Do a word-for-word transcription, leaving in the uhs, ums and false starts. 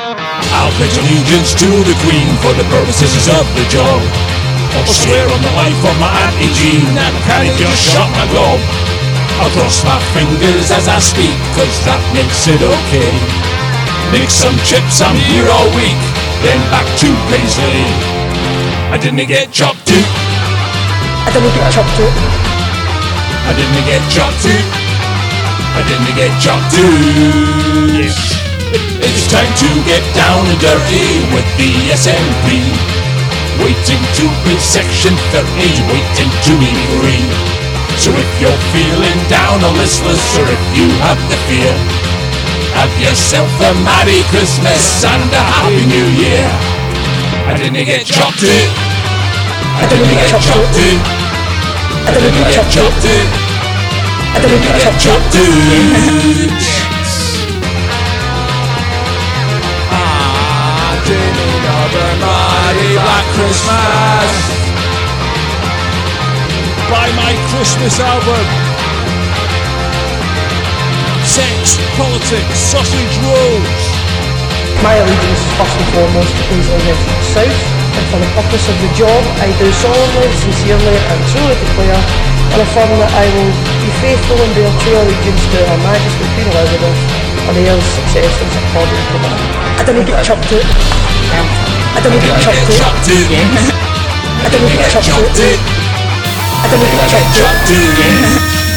I'll pledge allegiance to the Queen for the purposes of the job. I'll swear on the life of my Auntie Jean that I can't just shut my gob. I'll cross my fingers as I speak, cause that makes it okay. Make some chips, I'm here all week, then back to Paisley. I didn't get chopped too. I didn't get chopped too. I didn't get chopped too. I didn't get chopped too. Yes. It's time to get down and dirty with the S N P. Waiting to be section thirty, waiting to be free. So if you're feeling down or listless, or if you have the fear, have yourself a Merry Christmas and a Happy New Year. I didn't get chopped too. I didn't get chopped too. I didn't get chopped too. I didn't get chopped too. Dreaming of a mighty black Christmas. Buy my Christmas album. Sex, politics, sausage rolls. My allegiance is first and foremost to Paisley United South, and for the purpose of the job, I do solemnly, sincerely and truly declare and affirm that I will be faithful and bear true allegiance to Her Majesty Queen Elizabeth and heirs, successors according to law. I didn't get chopped too. I didn't get chopped too. I didn't get chopped too. I didn't get chopped too.